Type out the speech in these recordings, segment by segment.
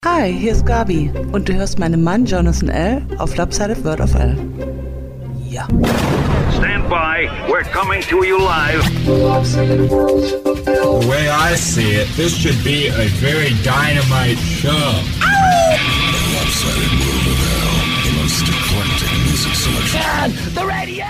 Hi, hier ist Gabi und du hörst meinen Mann Jonathan L. auf Lopsided Word of L. Ja. Stand by, we're coming to you live. The way I see it, this should be a very dynamite show. Lopsided World of Hell, the most eclectic music selection. On the radio!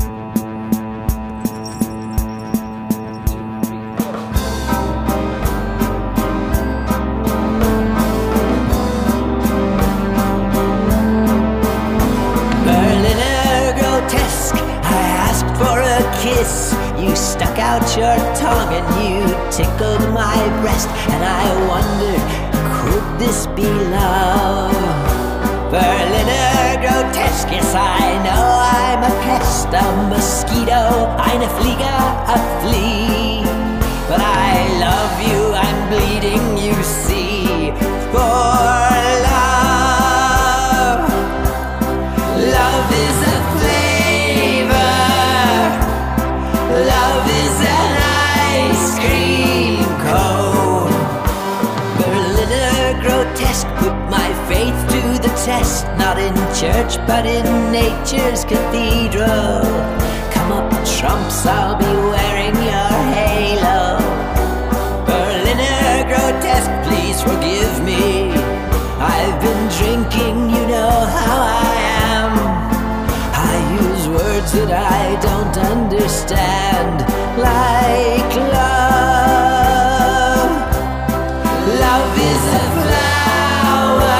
Kiss. You stuck out your tongue and you tickled my breast, and I wondered, could this be love? Berliner grotesque, yes, I know I'm a pest, a mosquito, eine Fliege, a flea. But I love you, I'm bleeding, you see, for love. Love is a flavor. Love is an ice cream cone. Berliner grotesque put my faith to the test, not in church but in nature's cathedral. Come up trumps, I'll be wearing your halo. Berliner grotesque, please forgive me. I've been drinking, you know how I am. I use words that I don't understand, like love. Love is a flower.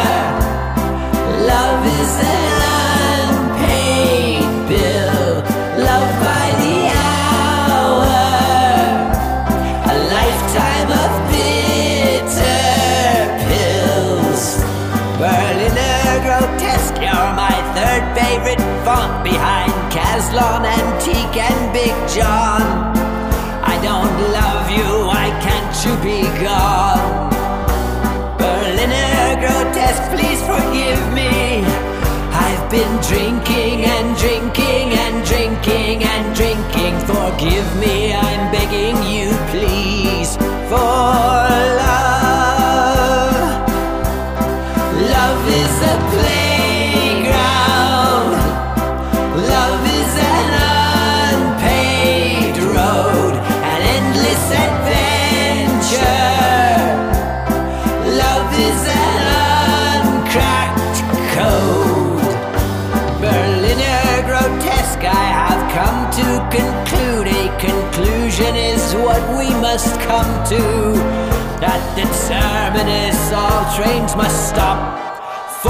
Love is an unpaid bill. Love by the hour. A lifetime of bitter pills. Berliner grotesque, you're my third favorite font behind Caslon, Antique, and Big John. I don't love you, why can't you be gone? Berliner grotesque, please forgive me. I've been drinking and drinking and drinking and drinking. Forgive me, I'm begging you, please, for love. Love is a playground. Love is an unpaved road, an endless adventure. Love is an uncracked code. Berliner grotesque, I have come to conclude a conclusion is what we must come to. At the terminus, all trains must stop for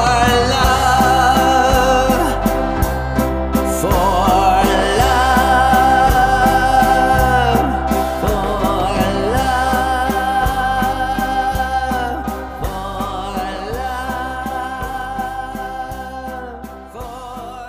love. For love. For love. For love. For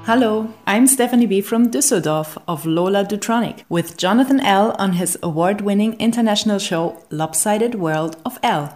Hello, I'm Stephanie B. from Düsseldorf of Lola Dutronic with Jonathan L. on his award-winning international show Lopsided World of L.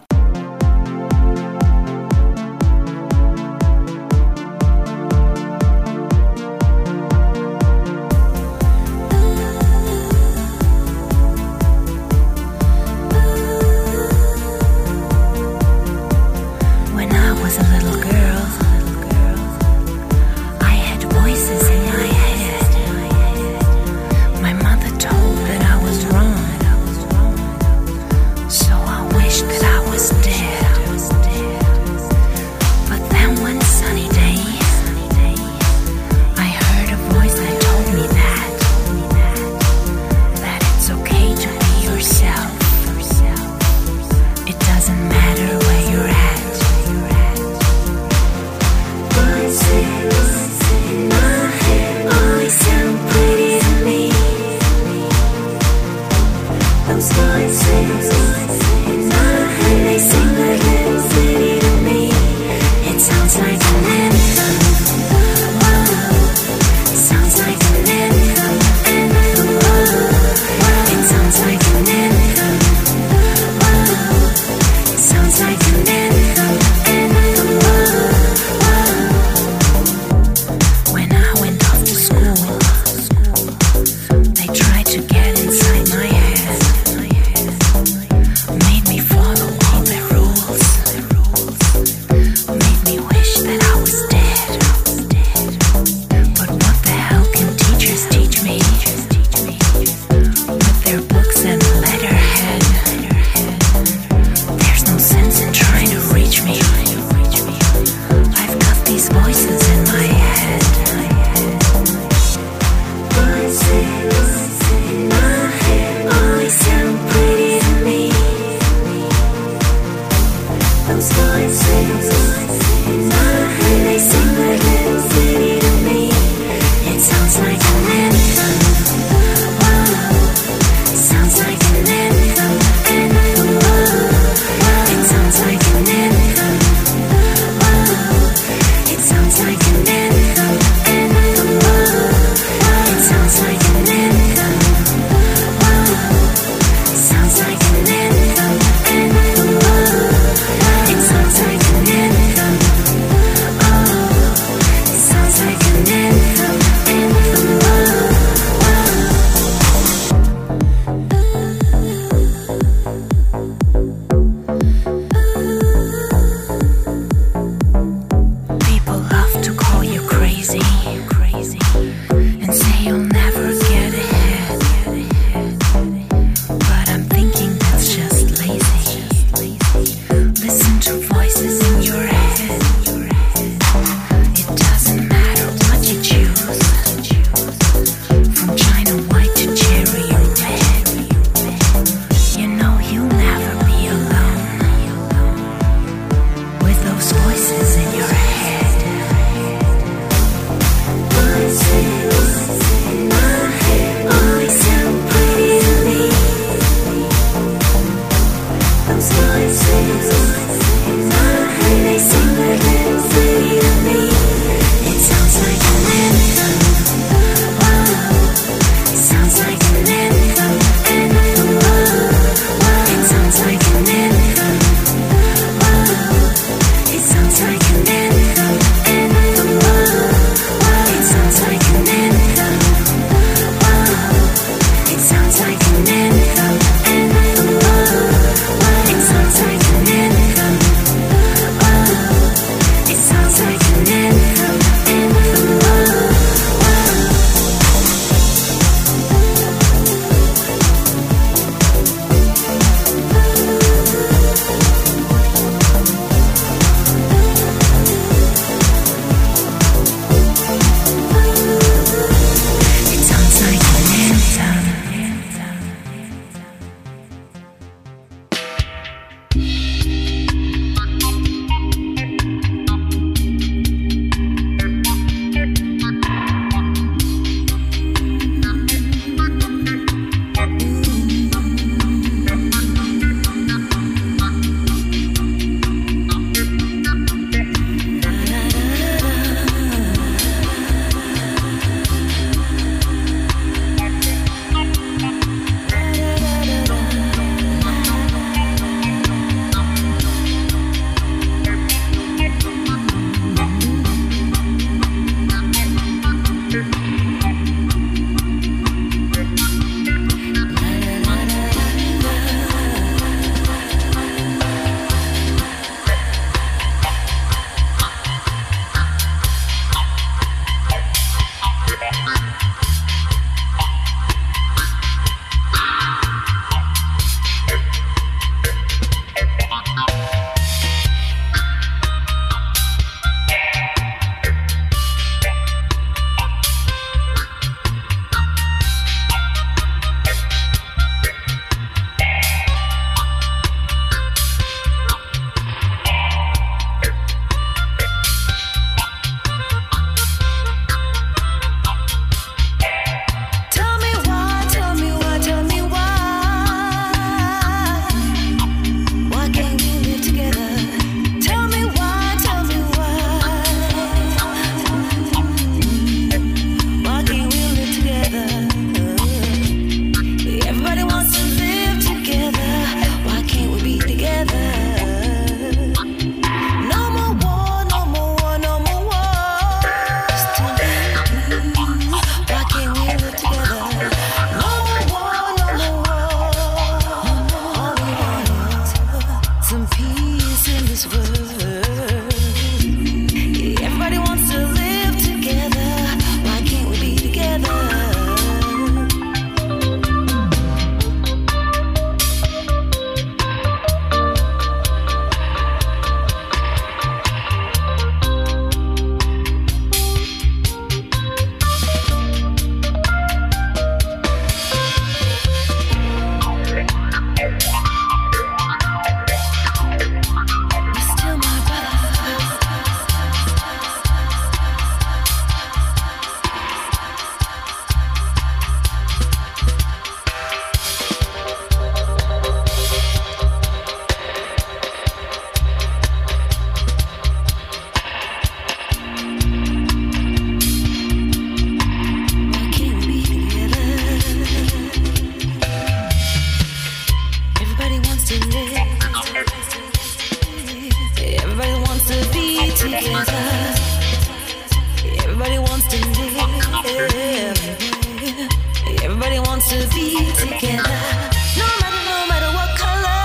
together. Everybody wants to live. Everybody wants to be together. No matter what color.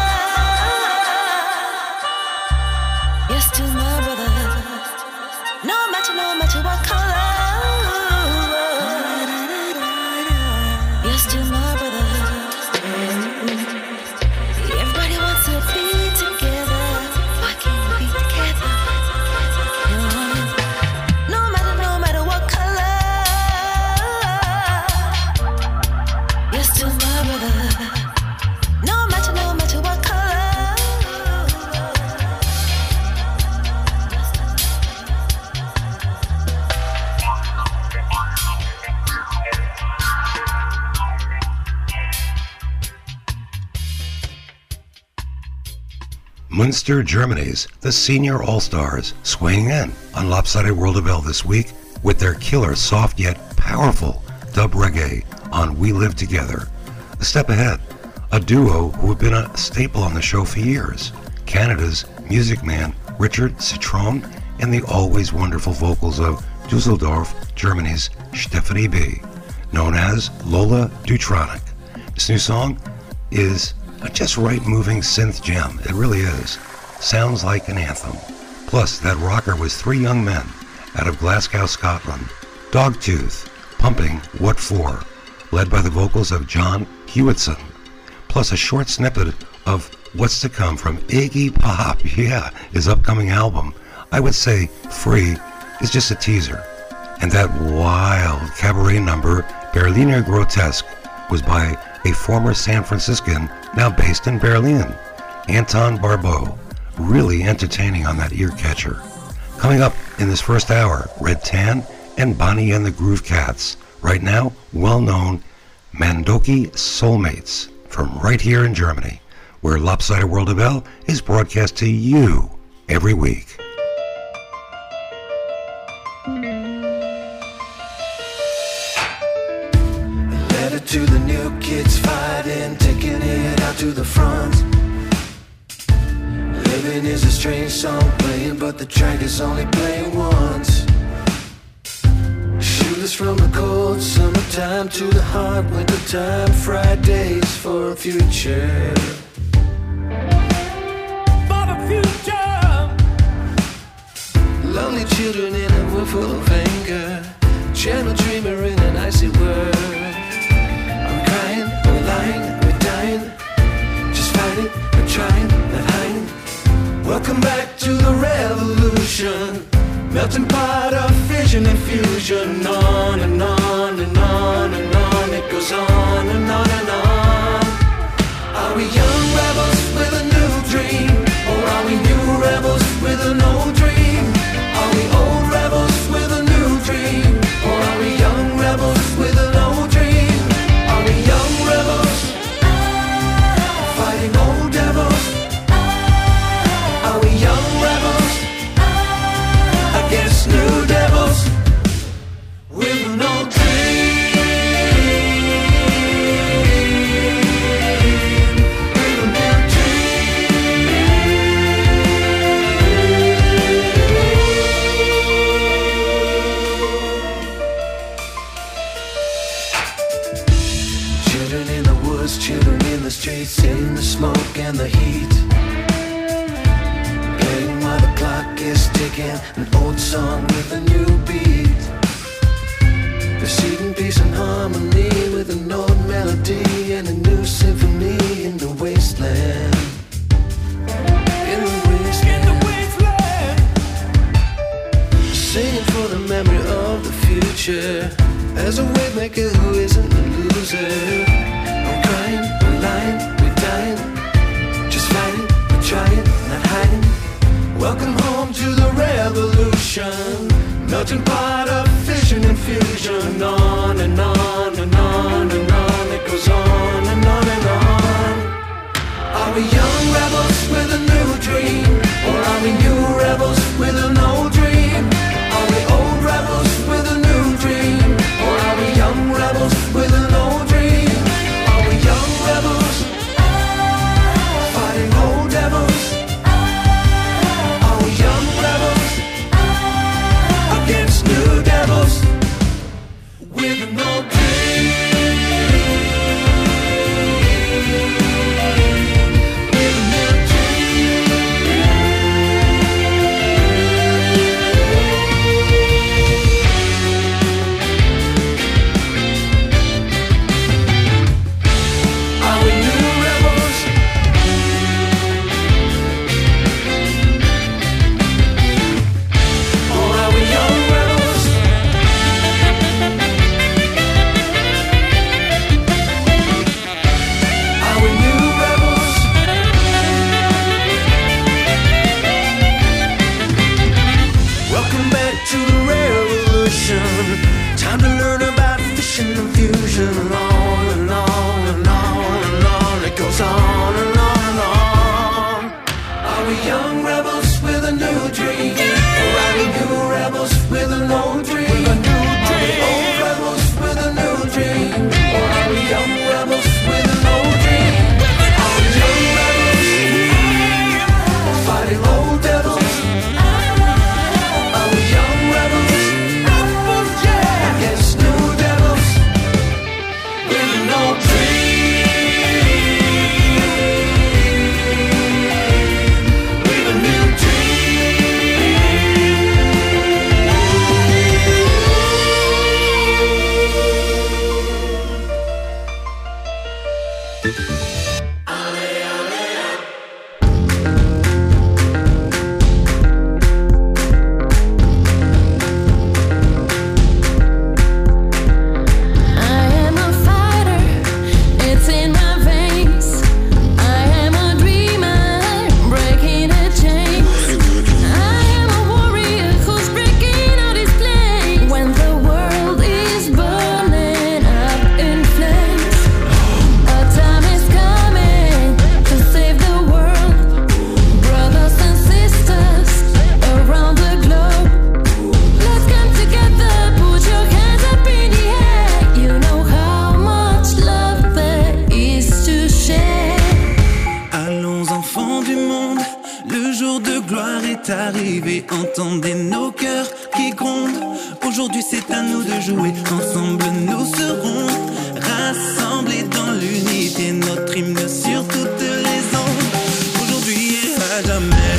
Yes to my brother. No matter what color. Yes to my brother. Everybody wants to be together. Why can't we be together? No matter what color. Yes to my brother. No matter what color. Munster, Germany's The Senior All-Stars swaying in on Lopsided World of L this week with their killer, soft yet powerful dub reggae on We Live Together. A step ahead, a duo who have been a staple on the show for years, Canada's Music Man Richard Citron and the always wonderful vocals of Dusseldorf, Germany's Stephanie B, known as Lola Dutronic. This new song is a just right moving synth gem. It really is. Sounds like an anthem. Plus, that rocker was three young men out of Glasgow, Scotland. Dogtooth, pumping What For, led by the vocals of John Hewitson. Plus a short snippet of what's to come from Iggy Pop, his upcoming album. I would say Free is just a teaser. And that wild cabaret number, Berliner Grotesque, was by a former San Franciscan, now based in Berlin, Anton Barbeau. Really entertaining on that ear catcher. Coming up in this first hour, Red Tan and Bonnie and the Groove Cats. Right now, well-known Mandoki Soulmates from right here in Germany, where Lopsided World of L is broadcast to you every week. To the new kids fighting, taking it out to the front. Living is a strange song playing, but the track is only playing once. Shoeless from the cold summertime to the hot winter time. Fridays for a future. For the future. Lonely children in a world full of anger. Channel dreamer in an icy world. Crying, we're lying, we're dying. Just fighting, we're trying, not hiding. Welcome back to the revolution. Melting pot of fission and fusion. On and on and on and on. It goes on and on and on. Are we young rebels with a new dream? Or are we new rebels with an old dream? Are we old rebels with a new dream? Or are we young rebels with an old dream? Young rebels, fighting old devils. Are we young rebels against new devils with an old dream? With a new children in the streets, in the smoke and the heat, playing while the clock is ticking, an old song with a new beat. Receiving peace and harmony with an old melody and a new symphony in the wasteland. In the wasteland. Singing for the memory of the future, as a wave maker who isn't a loser. Crying, we're lying, we're dying. Just fighting, we're trying, not hiding. Welcome home to the revolution. Melting pot of fission and fusion. On and on and on and on. It goes on and on and on. Are we young rebels with a new dream? Or are we new rebels with an old dream? Are we old rebels with a new dream? Or are we young rebels with an old dream? Young rebels, fighting old devils. Are we young rebels to the revolution. Time to learn about fission and fusion. On and on and on and on. It goes on and on and on. Are we young rebels with a new dream? Or are we new rebels with an old dream? Are we old rebels with a new dream? Or are we young rebels with an old dream? Are we young rebels fighting old devils? Are we young rebels against new devils with an old dream? With a new arrivé, entendez nos cœurs qui grondent. Aujourd'hui c'est à nous de jouer, ensemble nous serons rassemblés dans l'unité, notre hymne sur toutes les ondes, aujourd'hui et à jamais.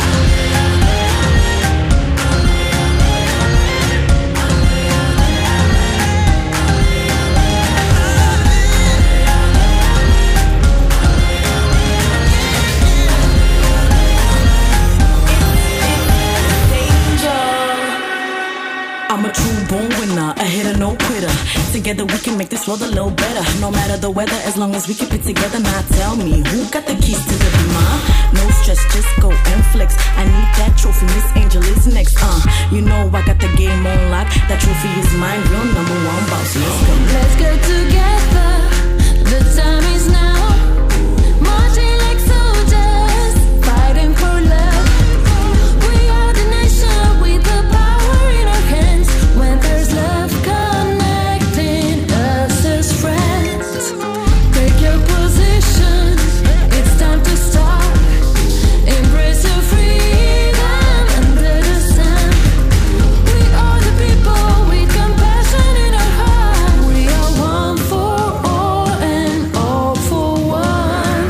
I'm a true born winner, a hitter, no quitter. Together we can make this world a little better. No matter the weather, as long as we keep it together. Now tell me, who got the keys to the beamer? No stress, just go and flex. I need that trophy, Miss Angel is next. You know I got the game on lock. That trophy is mine, real number one boss. Let's go. Let's go together. The time is now. Marching like soldiers, fighting for love. We are the nation with the power in our hands. When there's love connecting us as friends, take your position, it's time to start. Embrace your freedom under the sun. We are the people with compassion in our heart. We are one for all and all for one.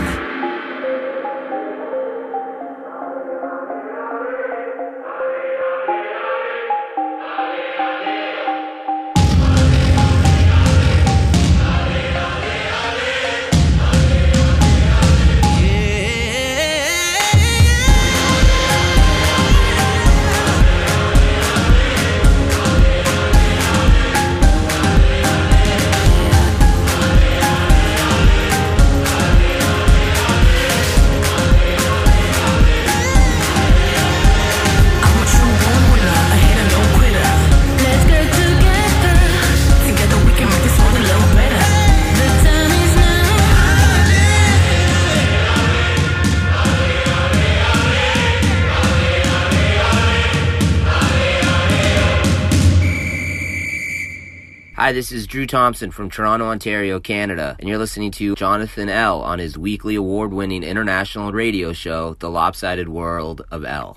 Let's go together. Together we can make this world a little better. The time is now. Hi, this is Drew Thompson from Toronto, Ontario, Canada, and you're listening to Jonathan L. on his weekly award-winning international radio show, The Lopsided World of L.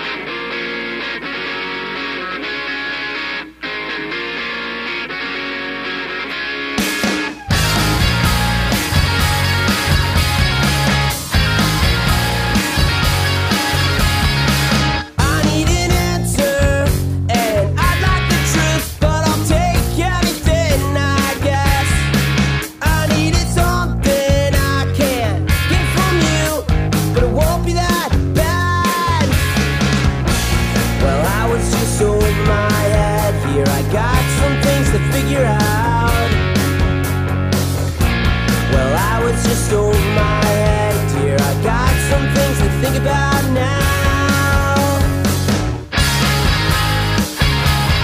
I need an answer, and I'd like the truth, but I'll take anything, I guess. I needed something I can't get from you, but it won't be that bad. Well, I was just over my head here. I got some things to figure out. Well, I was just over my head here. I got some things to think about now.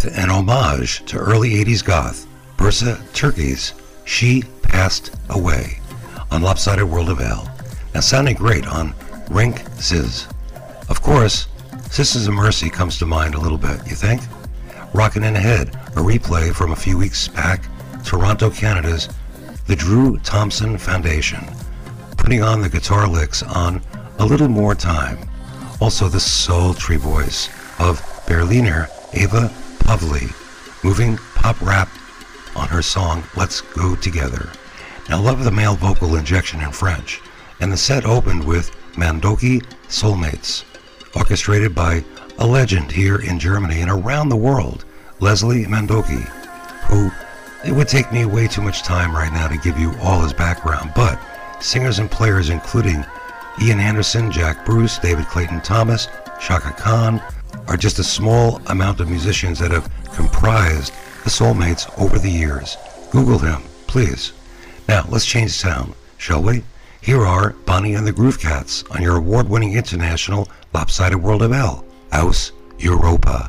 with an homage to early 80s goth, Bursa Turkey's She Passed Away on Lopsided World of L. Now sounding great on Rink Ziz. Of course, Sisters of Mercy comes to mind a little bit, you think? Rockin' in Ahead, a replay from a few weeks back, Toronto, Canada's The Drew Thompson Foundation, putting on the guitar licks on A Little More Time. Also the sultry voice of Berliner Eva Pavli, moving pop rap on her song Let's Go Together. Now love the male vocal injection in French, and the set opened with Mandoki Soulmates, orchestrated by a legend here in Germany and around the world, Leslie Mandoki, who it would take me way too much time right now to give you all his background, but singers and players including Ian Anderson, Jack Bruce, David Clayton Thomas, Shaka Khan are just a small amount of musicians that have comprised the Soulmates over the years. Google him, please. Now, let's change sound, shall we? Here are Bonnie and the Groove Cats on your award-winning international Lopsided World of L, Aus Europa.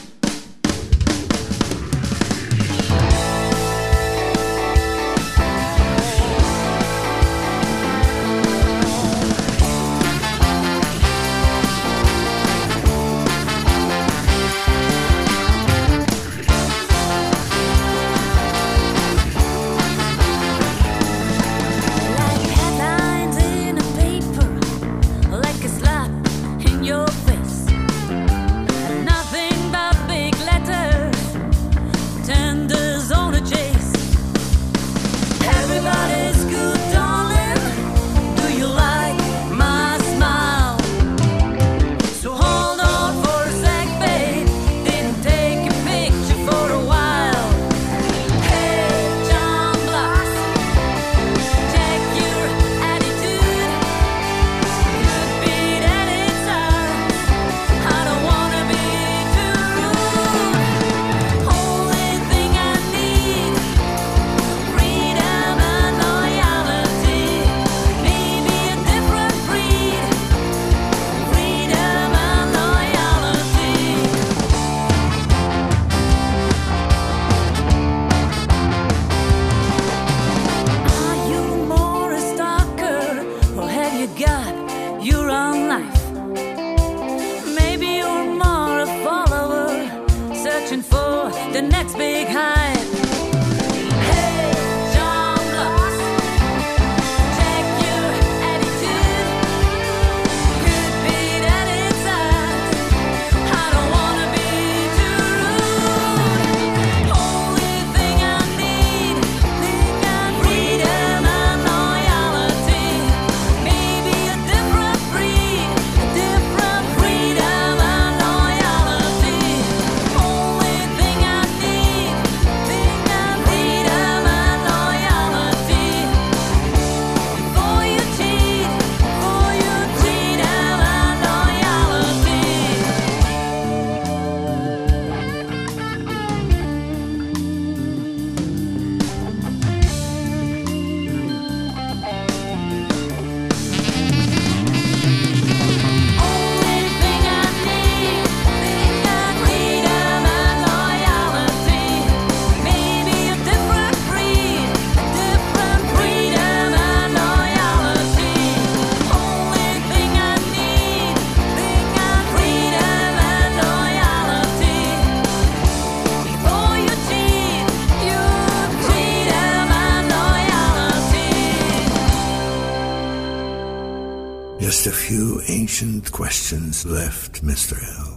Just a few ancient questions left, Mr. L.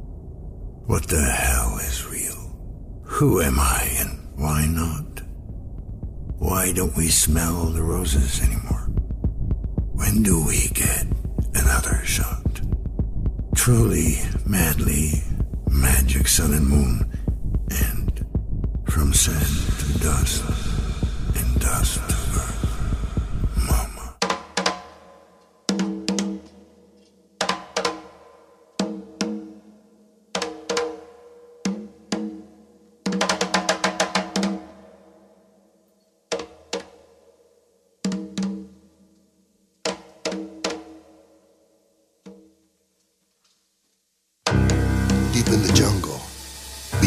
What the hell is real? Who am I and why not? Why don't we smell the roses anymore? When do we get another shot? Truly, madly, magic sun and moon, and from sand to dust, and dust to earth.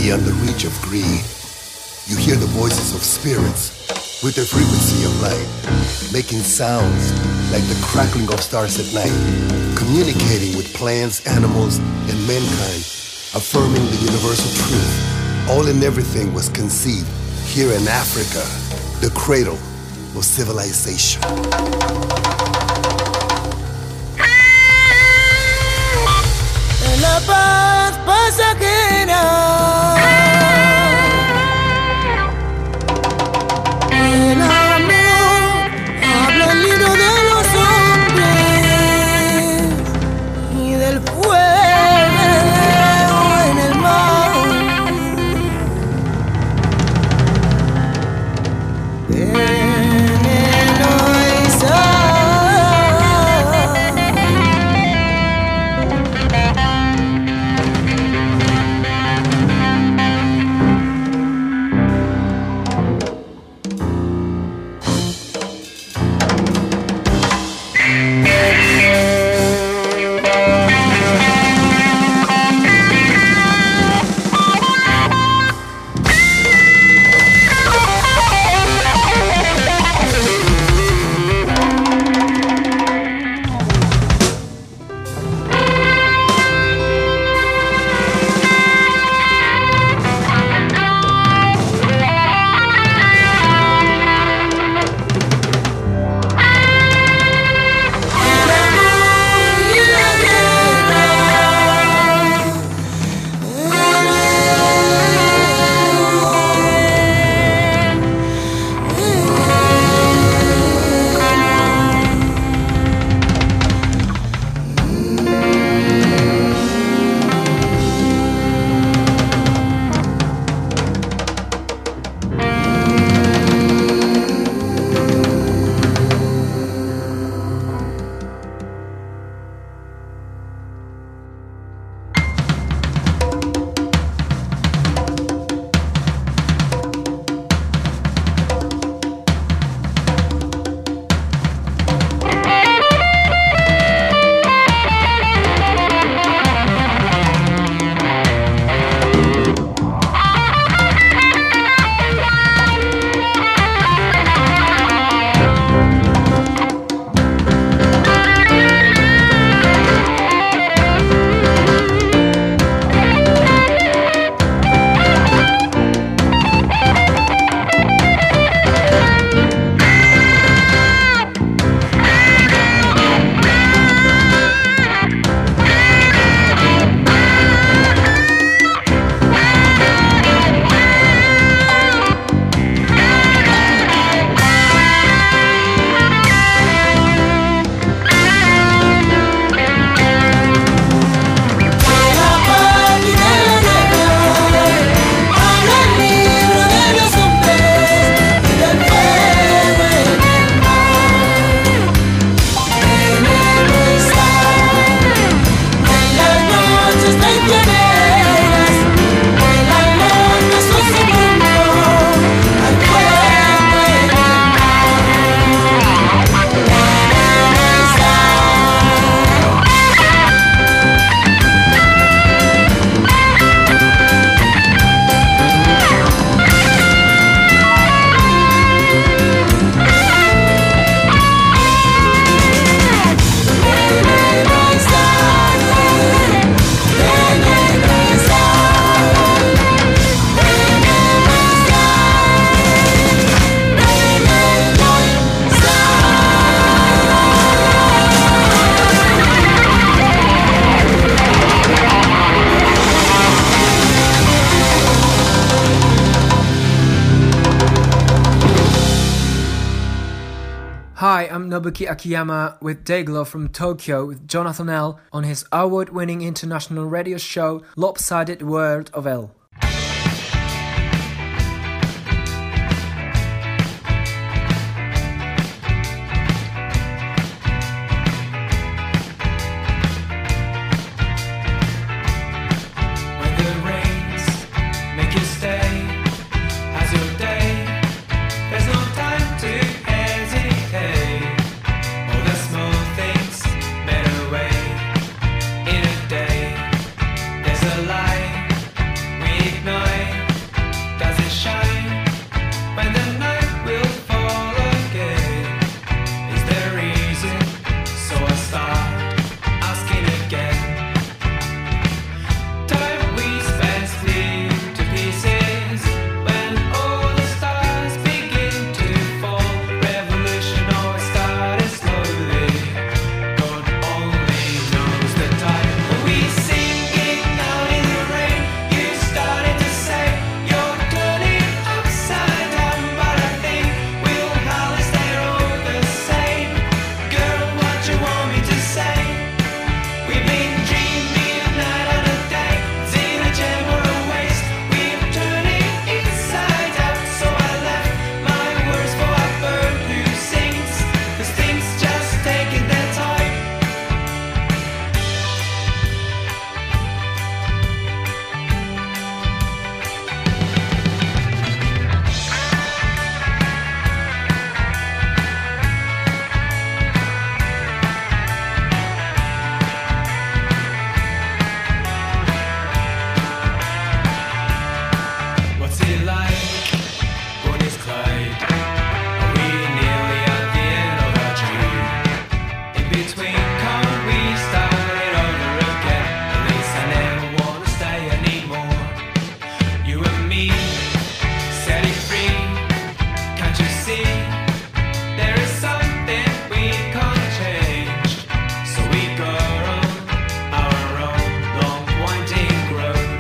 beyond the reach of greed. You hear the voices of spirits with their frequency of light, making sounds like the crackling of stars at night, communicating with plants, animals, and mankind, affirming the universal truth. All and everything was conceived here in Africa, the cradle of civilization. La paz pasajera, el amor habla el libro de los hombres y del fuego en el mar. Hi, I'm Nobuki Akiyama with Dayglow from Tokyo with Jonathan L. on his award-winning international radio show Lopsided World of L. We Can't we start it over again? At least I never wanna stay anymore. You and me, set it free. Can't you see? There is something we can't change. So we go on our own long winding road.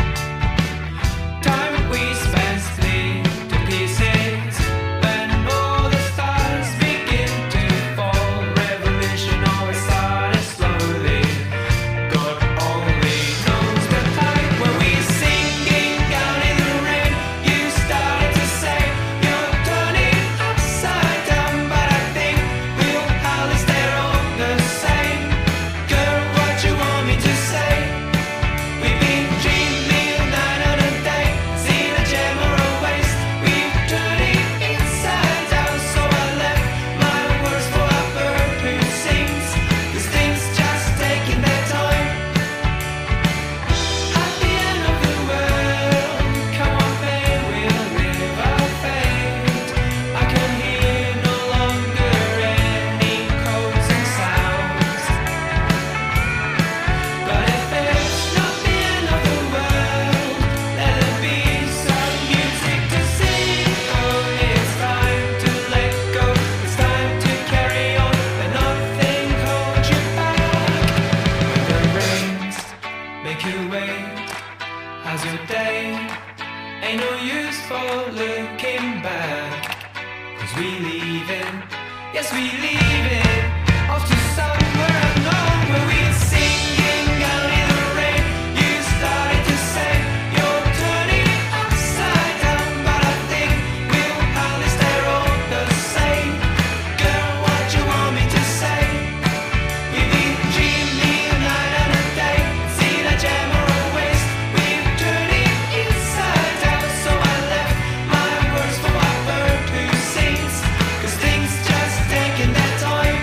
Time we spent split to pieces. When all the stars begin to fall, revolution always started slowly. God only knows the time when we singing down in the rain. You started to say you're turning upside down, but I think we'll probably stay on the same. Girl, what you want me to say? We've been dreaming night and a day, seen a gem or a waste. We've turned it inside out, so I left my words for a bird who sings. This thing's just taking their time. At the end of the world, come on, babe, we'll live our fate. I can hear no longer any codes and sounds. But if it's not the end of the world, let there be some music to sing. Oh, it's time to let go. It's time to carry on, and nothing holds you back. The rains make you wait. How's your day? Ain't no use for looking back. 'Cause we leaving, yes we leaving, off to somewhere unknown where we're singing out in the rain. You started to say you're turning upside down, but I think we'll probably stay all the same. Girl, what you want me to say? We've been dreaming night and a day, seen a gem or a waste. We've turned it inside out, so I left my words for a bird who sings. 'Cause things just taking their time.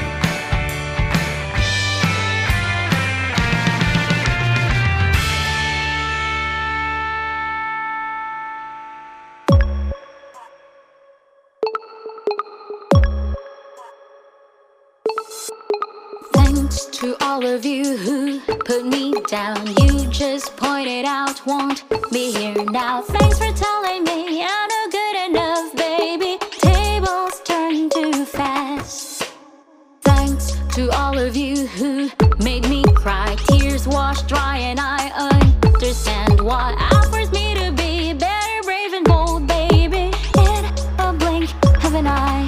Thanks to all of you who put me down. You just pointed out, won't be here now. Thanks for telling me I'm not good enough, baby. Tables turn too fast. Thanks to all of you who made me cry. Tears washed dry and I understand why. Offers me to be better, brave and bold, baby. In a blink of an eye.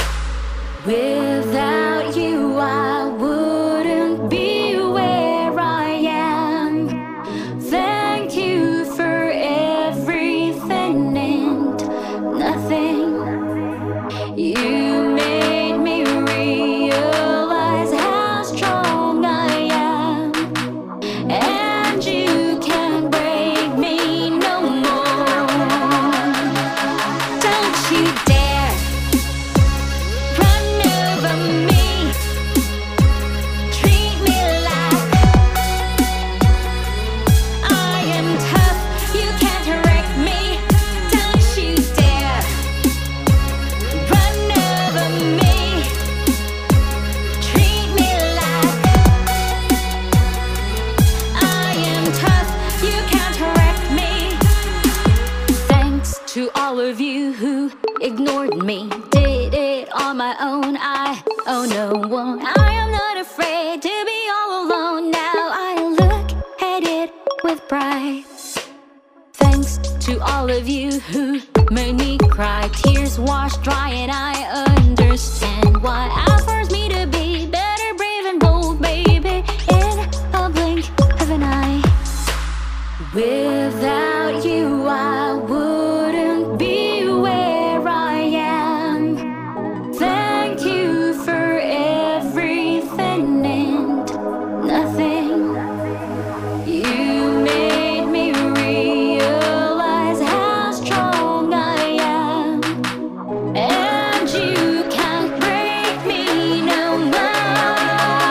Without you, I wouldn't be where I am. Thank you for everything and nothing. You made me realize how strong I am, and you can't break me no more. Don't you dare run over me. Treat me like I am tough. You can't wreck me. Don't you dare run over me. Treat me like I am tough. You can't wreck me. Thanks to all of you who ignored me, did it on my own. I owe no one. I am not afraid to be all alone. Now I look at it with pride. Thanks to all of you who made me cry. Tears washed dry and I understand why. Offers me to be better, brave and bold, baby. In a blink of an eye. Without you, I wouldn't be where I am. Thank you for everything and nothing. You made me realize how strong I am, and you can't break me no more.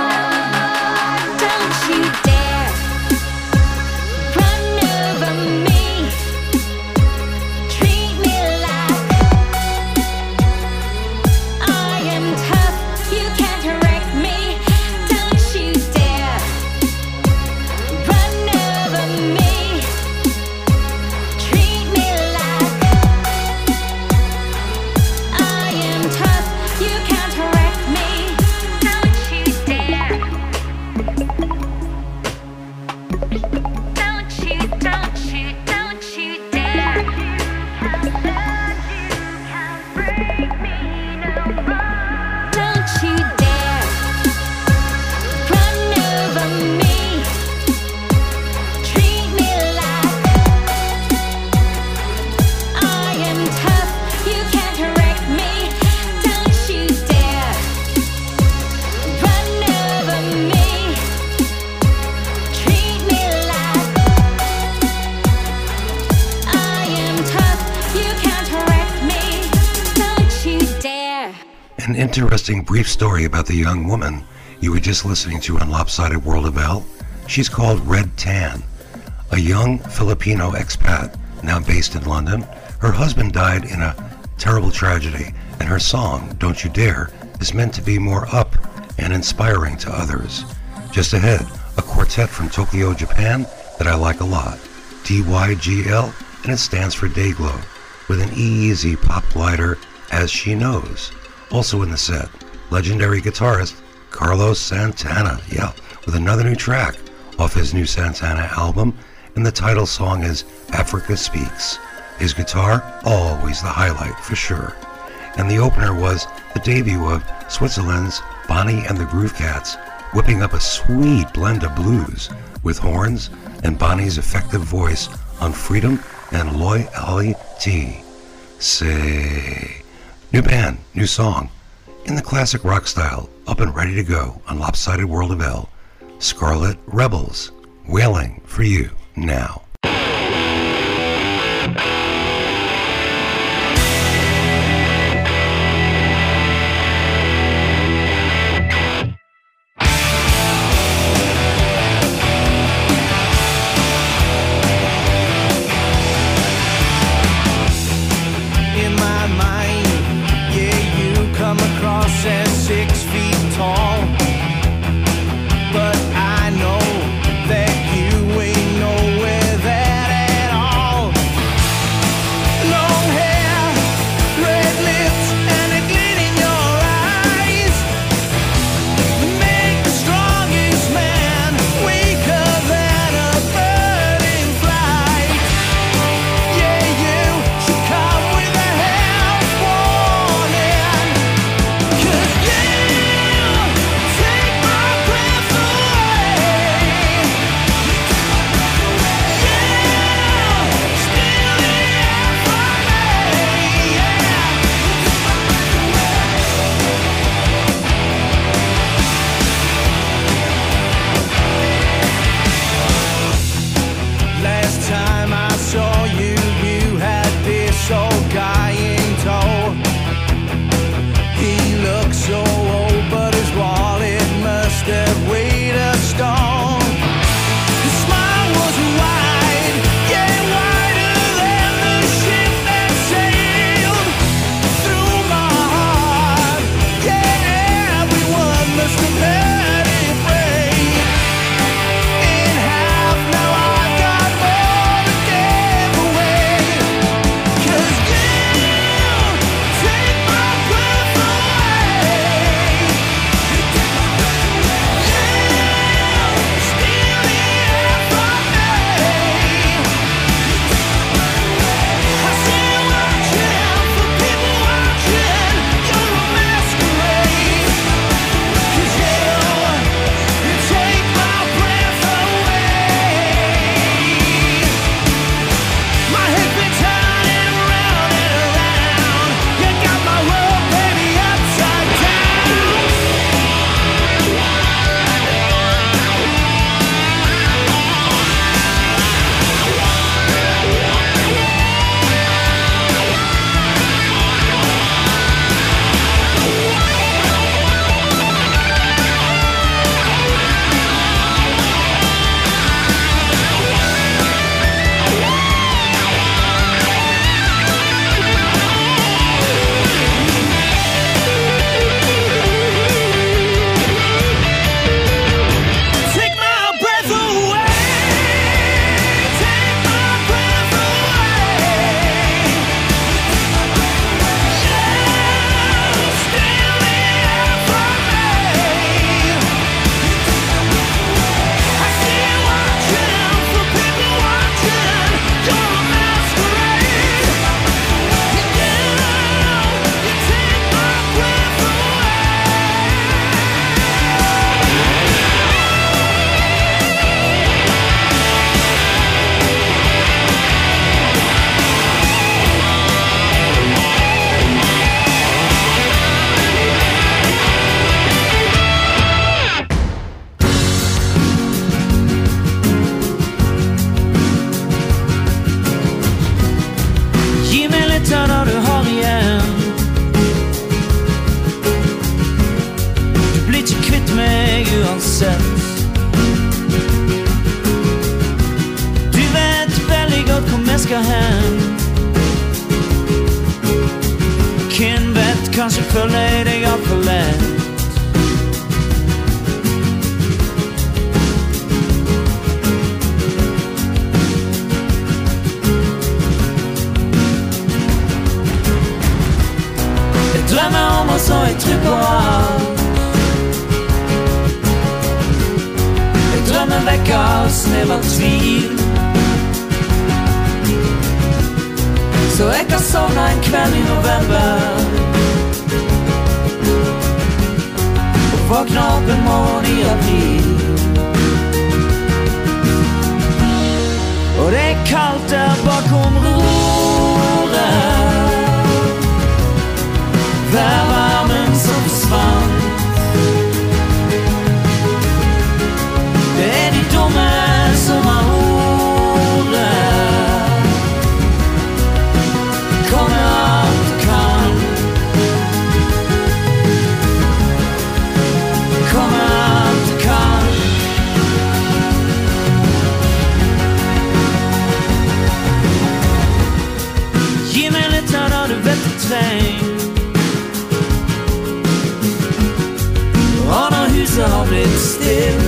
Don't you dare run over me. interesting brief story about the young woman you were just listening to on Lopsided World of L. She's called Red Tan, a young Filipino expat now based in London. Her husband died in a terrible tragedy, and her song, Don't You Dare, is meant to be more up and inspiring to others. Just ahead, a quartet from Tokyo, Japan that I like a lot, DYGL, and it stands for Dayglow, with an easy pop glider, As She Knows. Also in the set, legendary guitarist Carlos Santana, with another new track off his new Santana album, and the title song is Africa Speaks. His guitar, always the highlight for sure. And the opener was the debut of Switzerland's Bonnie and the Groove Cats, whipping up a sweet blend of blues with horns and Bonnie's effective voice on Freedom and Loyalty. Say, new band, new song, in the classic rock style, up and ready to go on Lopsided World of L. Scarlet Rebels, wailing for you now. As 6 feet tall, but I know that you ain't nowhere føler deg alt for lett. Jeg drømmer om oss og jeg tror på alt. Jeg drømmer vekk av snev av tvil, så jeg kan sovne en kveld i november og våkne opp en morgen i april. Og det er kaldt der bakom roret, hver varmen som forsvant. Det er de dumme som har ordet. Kommer alt du kan. Kommer alt du kan. Gi meg litt av det du vet du trenger. Og når huset har blitt still,